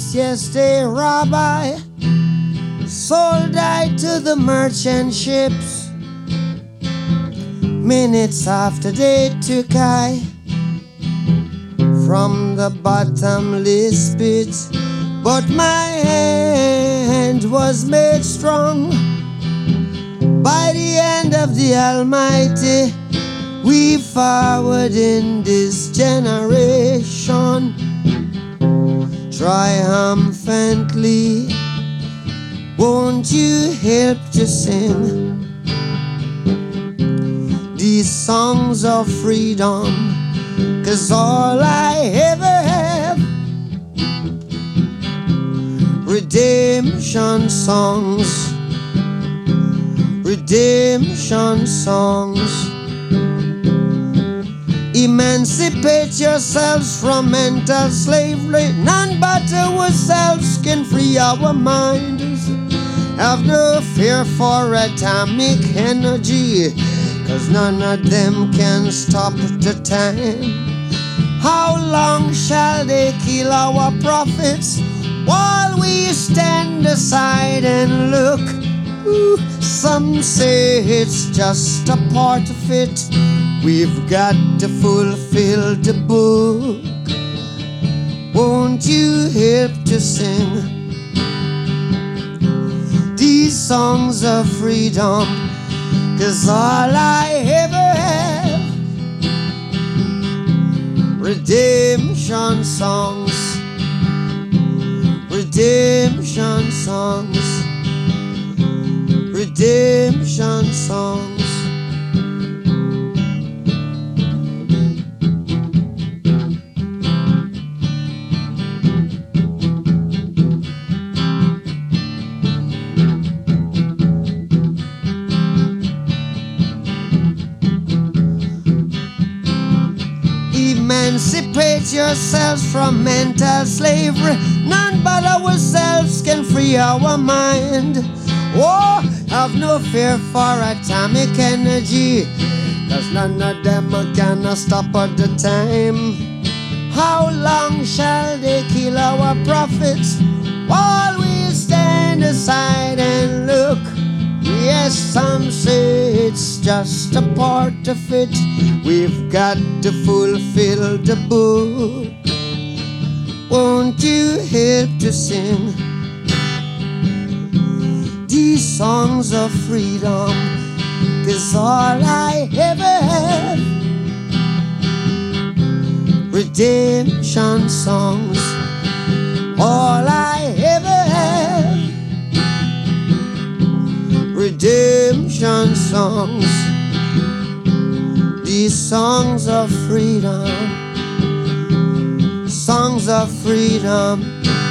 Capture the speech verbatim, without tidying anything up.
Yes, yes, they rob I, sold I to the merchant ships. Minutes after they took I from the bottomless pit, but my hand was made strong by the hand of the Almighty. We forward in this generation triumphantly. Won't you help to sing these songs of freedom? 'Cause all I ever have, redemption songs, redemption songs. Emancipate yourselves from mental slavery. None but ourselves can free our minds. Have no fear for atomic energy, 'cause none of them can stop the time. How long shall they kill our prophets while we stand aside and look? Ooh, some say it's just a part of it. We've got to fulfill the book. Won't you help to sing these songs of freedom? 'Cause all I ever have, redemption songs, redemption songs, redemption songs. Emancipate yourselves from mental slavery. None but ourselves can free our mind. Oh, have no fear for atomic energy, 'cause none of them are gonna stop at the time. How long shall they kill our prophets while we stand aside and look? Yes, some say it's just a part of it. We've got to fulfill the book. Won't you help to sing these songs of freedom? 'Cause all I ever have, redemption songs. All I ever have, redemption songs. These songs of freedom, songs of freedom.